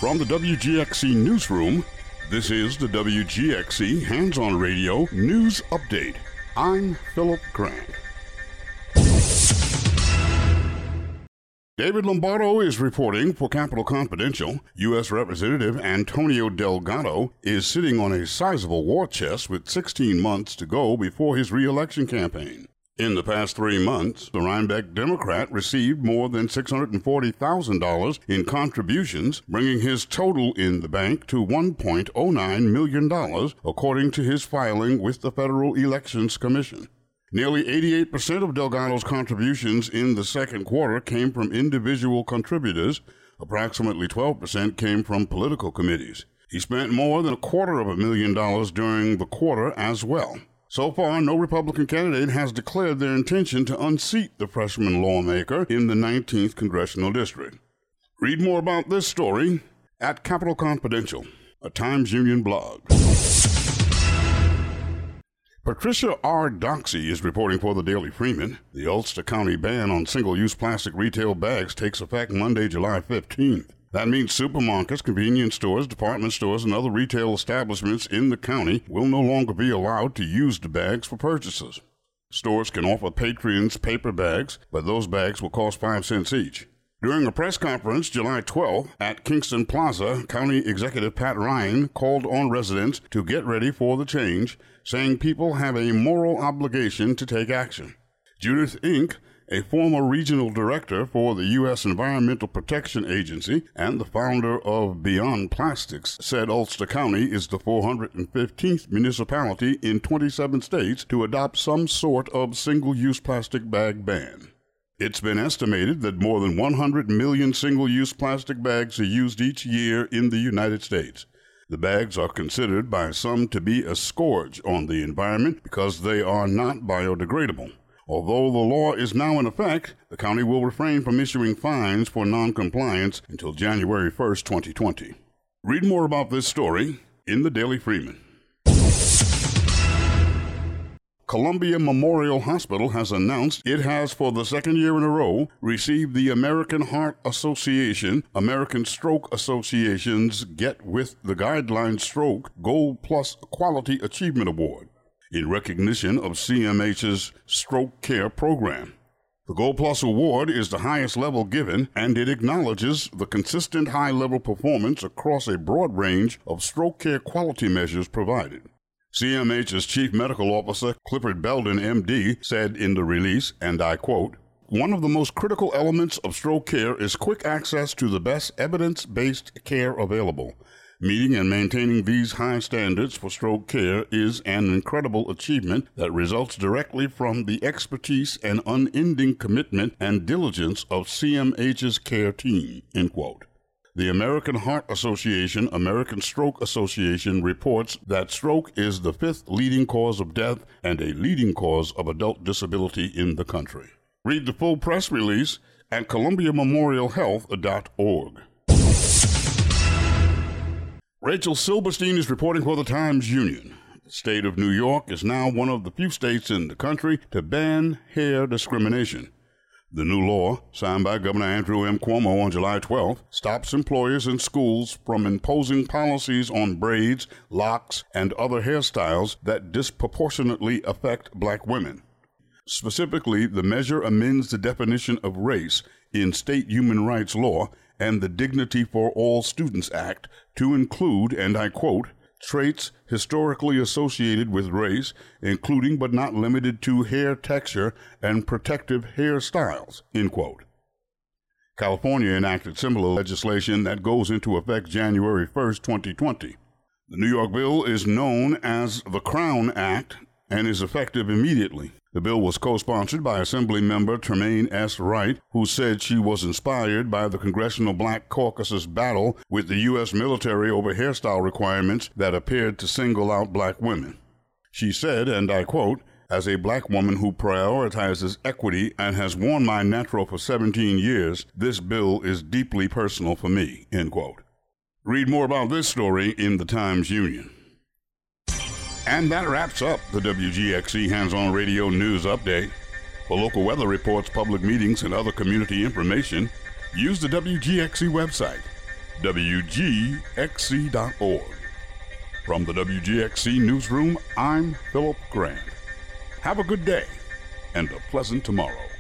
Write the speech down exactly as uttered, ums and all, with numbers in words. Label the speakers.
Speaker 1: From the W G X C Newsroom, this is the W G X C Hands-On Radio News Update. I'm Philip Grant. David Lombardo is reporting for Capitol Confidential. U S Representative Antonio Delgado is sitting on a sizable war chest with sixteen months to go before his re-election campaign. In the past three months, the Rhinebeck Democrat received more than six hundred forty thousand dollars in contributions, bringing his total in the bank to one point oh nine million dollars, according to his filing with the Federal Elections Commission. Nearly eighty-eight percent of Delgado's contributions in the second quarter came from individual contributors. Approximately twelve percent came from political committees. He spent more than a quarter of a million dollars during the quarter as well. So far, no Republican candidate has declared their intention to unseat the freshman lawmaker in the nineteenth Congressional District. Read more about this story at Capitol Confidential, a Times Union blog. Patricia R. Doxey is reporting for the Daily Freeman. The Ulster County ban on single-use plastic retail bags takes effect Monday, July fifteenth. That means supermarkets, convenience stores, department stores, and other retail establishments in the county will no longer be allowed to use the bags for purchases. Stores can offer patrons paper bags, but those bags will cost five cents each. During a press conference July twelfth at Kingston Plaza, County Executive Pat Ryan called on residents to get ready for the change, saying people have a moral obligation to take action. Judith Inc., a former regional director for the U S Environmental Protection Agency and the founder of Beyond Plastics, said Ulster County is the four hundred fifteenth municipality in twenty-seven states to adopt some sort of single-use plastic bag ban. It's been estimated that more than one hundred million single-use plastic bags are used each year in the United States. The bags are considered by some to be a scourge on the environment because they are not biodegradable. Although the law is now in effect, the county will refrain from issuing fines for noncompliance until January first, twenty twenty. Read more about this story in the Daily Freeman. Columbia Memorial Hospital has announced it has, for the second year in a row, received the American Heart Association, American Stroke Association's Get With the Guidelines Stroke Gold Plus Quality Achievement Award, in recognition of C M H's stroke care program. The Gold Plus Award is the highest level given, and it acknowledges the consistent high-level performance across a broad range of stroke care quality measures provided. C M H's Chief Medical Officer, Clifford Belden, M D, said in the release, and I quote, "One of the most critical elements of stroke care is quick access to the best evidence-based care available. Meeting and maintaining these high standards for stroke care is an incredible achievement that results directly from the expertise and unending commitment and diligence of C M H's care team," end quote. The American Heart Association, American Stroke Association reports that stroke is the fifth leading cause of death and a leading cause of adult disability in the country. Read the full press release at columbia memorial health dot org. Rachel Silberstein is reporting for the Times Union. The state of New York is now one of the few states in the country to ban hair discrimination. The new law, signed by Governor Andrew M. Cuomo on July twelfth, stops employers and schools from imposing policies on braids, locks, and other hairstyles that disproportionately affect black women. Specifically, the measure amends the definition of race in state human rights law and the Dignity for All Students Act to include, and I quote, traits historically associated with race, including but not limited to hair texture and protective hairstyles, end quote. California enacted similar legislation that goes into effect January first, twenty twenty. The New York bill is known as the Crown Act and is effective immediately. The bill was co-sponsored by Assemblymember Tremaine S. Wright, who said she was inspired by the Congressional Black Caucus's battle with the U S military over hairstyle requirements that appeared to single out black women. She said, and I quote, "As a black woman who prioritizes equity and has worn my natural for seventeen years, this bill is deeply personal for me," end quote. Read more about this story in the Times Union. And that wraps up the W G X C Hands-On Radio News Update. For local weather reports, public meetings, and other community information, use the W G X C website. W G X C dot org. From the W G X C Newsroom, I'm Philip Grant. Have a good day and a pleasant tomorrow.